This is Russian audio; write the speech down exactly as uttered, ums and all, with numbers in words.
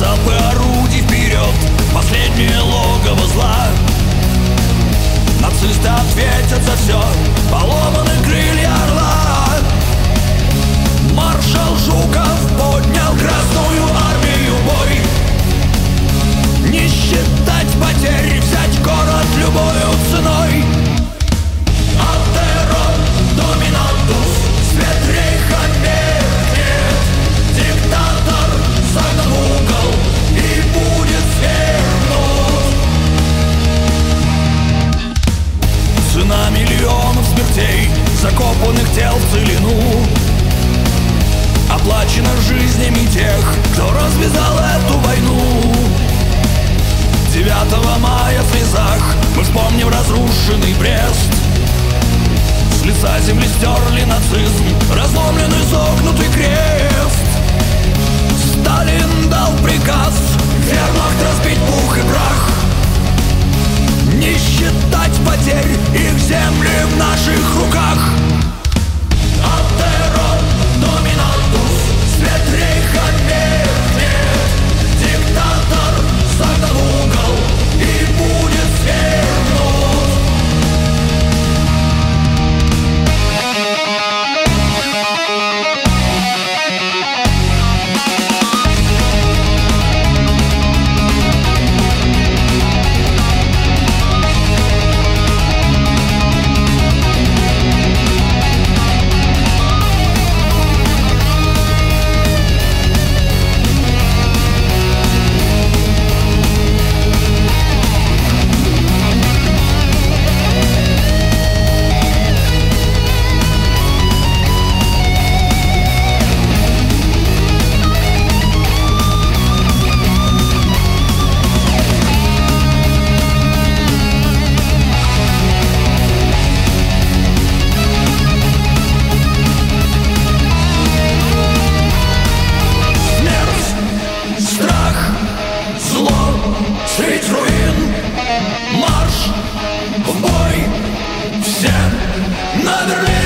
залпы орудий вперед, последнее логово зла. Нацисты ответят за все, поломаны крылья орла. Маршал Жуков поднял Красную армию бой. Не считать потерь, взять город любою ценой. Атеро доминантус, свет рейха меркнет. Диктатор загнан в угол и будет свергнут. Цена миллионов смертей, закопанных тел в целину, оплачена жизнями тех, кто развязал эту войну. Девятого мая в слезах мы вспомним разрушенный Брест. С лица земли стерли нацизм, разломлен изогнутый крест. Сталин дал приказ вермахт разбить пух и прах. Не считать потерь, их земли в наших руках. Атеро доминантус, свет рейха меркнет. Диктатор загнан в угол и будет свергнут. Средь руин марш в бой, все на Берлин.